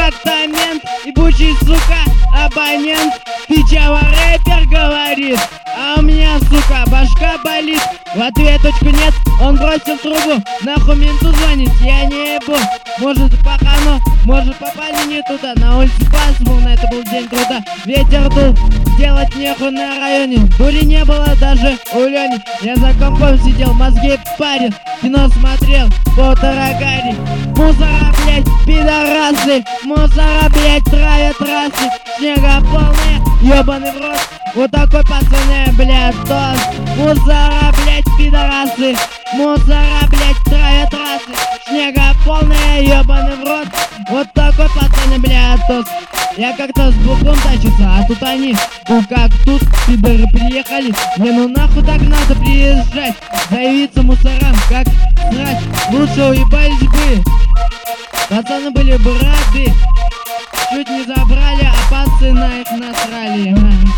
как-то мент, ебучий, сука, абонент. Пичава рэпер говорит, а у меня, сука, башка болит. В ответочку нет, он бросил трубу. Нахуй менту звонить, я не ебу. Может пахано, может попали не туда. На улице пасмурно, это был день труда. Ветер дул, делать нехуй на районе. Дури не было даже у Лёни. Я за компом сидел, мозги парил, кино смотрел, полтора гарри. Мусора, блять, пидорасы, мусора, блять, травят трассы. Снега полная, ёбаный в рот. Вот такой, пацаны, блядь, тост. Мусора, блядь, пидорасы, мусора, блядь, травят трассы. Снега полная, ёбаный в рот. Вот такой, пацаны, блядь, тост. Я как-то с бухлом тащился, а тут они, ну как тут, пидоры приехали. Не, ну нахуй так надо приезжать, заявиться мусорам, как срать. Лучше уебались бы, пацаны были бы рады. Чуть не забрали, а пацаны на их насрали.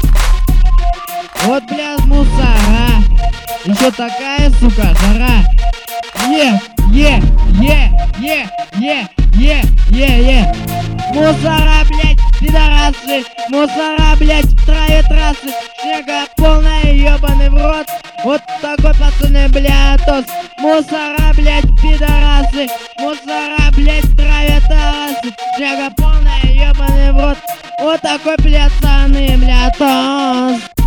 Вот, блядь, мусора. Еще такая, сука, жара. Мусора, блядь, пидорасы, мусора, блядь, травят трассы. Снега полная, ёбаный в рот. Вот такой, пацаны, блядь, тост. Мусора, блядь, пидорасы, мусора, блядь, травят трассы. Снега полная, ёбаный в рот. Вот такой, блядь, пацаны, блядь, тост.